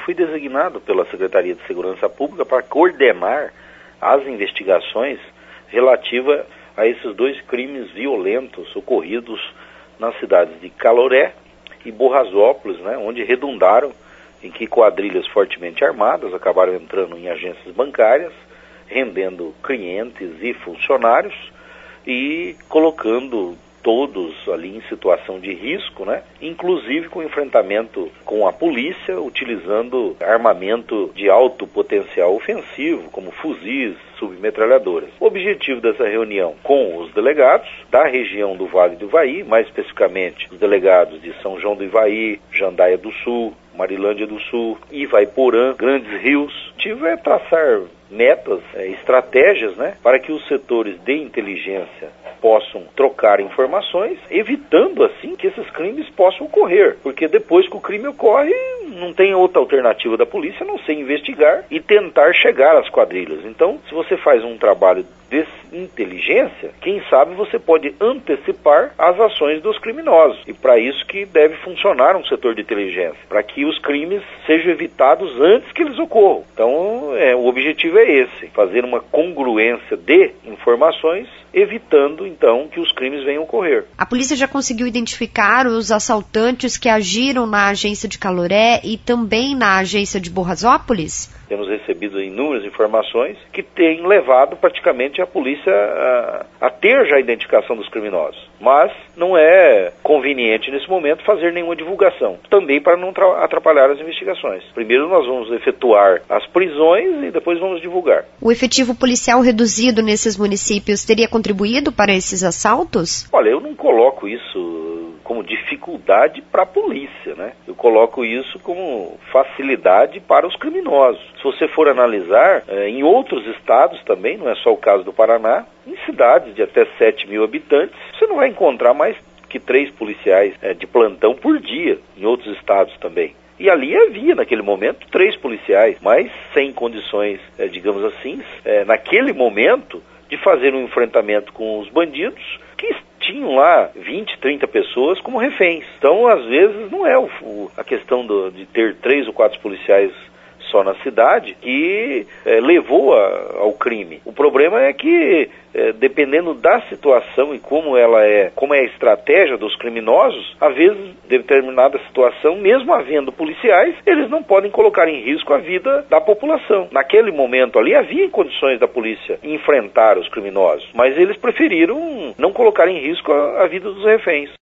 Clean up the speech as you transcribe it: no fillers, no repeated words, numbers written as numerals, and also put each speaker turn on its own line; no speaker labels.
fui designado pela Secretaria de Segurança Pública para coordenar as investigações relativas a esses 2 crimes violentos ocorridos nas cidades de Caloré e Borrasópolis, né, onde redundaram em que quadrilhas fortemente armadas acabaram entrando em agências bancárias, rendendo clientes e funcionários e colocando todos ali em situação de risco, né? Inclusive com enfrentamento com a polícia, utilizando armamento de alto potencial ofensivo, como fuzis, submetralhadoras. O objetivo dessa reunião com os delegados da região do Vale do Ivaí, mais especificamente os delegados de São João do Ivaí, Jandaia do Sul, Marilândia do Sul, Ivaiporã, Grandes Rios, é traçar metas, estratégias, né, para que os setores de inteligência possam trocar informações, evitando assim que esses crimes possam ocorrer, porque depois que o crime ocorre, não tem outra alternativa da polícia a não ser investigar e tentar chegar às quadrilhas. Então, se você faz um trabalho de inteligência, quem sabe você pode antecipar as ações dos criminosos. E para isso que deve funcionar um setor de inteligência, para que os crimes sejam evitados antes que eles ocorram. Então, o objetivo é esse, fazer uma congruência de informações, evitando então que os crimes venham ocorrer.
A polícia já conseguiu identificar os assaltantes que agiram na agência de Caloré e também na agência de Borrasópolis?
Temos recebido inúmeras informações que têm levado praticamente a polícia a ter já a identificação dos criminosos. Mas não é conveniente nesse momento fazer nenhuma divulgação, também para não atrapalhar as investigações. Primeiro nós vamos efetuar as prisões e depois vamos divulgar.
O efetivo policial reduzido nesses municípios teria contribuído para esses assaltos?
Olha, eu não coloco isso como dificuldade para a polícia, né? Eu coloco isso como facilidade para os criminosos. Se você for analisar, em outros estados também, não é só o caso do Paraná, em cidades de até 7 mil habitantes, você não vai encontrar mais que 3 policiais de plantão por dia, em outros estados também. E ali havia, naquele momento, 3 policiais, mas sem condições, digamos assim, naquele momento, de fazer um enfrentamento com os bandidos, que tinham lá 20, 30 pessoas como reféns. Então, às vezes, não é a questão de ter 3 ou 4 policiais só na cidade que levou ao crime. O problema é que, dependendo da situação e como é a estratégia dos criminosos, às vezes, determinada situação, mesmo havendo policiais, eles não podem colocar em risco a vida da população. Naquele momento ali, havia condições da polícia enfrentar os criminosos, mas eles preferiram não colocar em risco a vida dos reféns.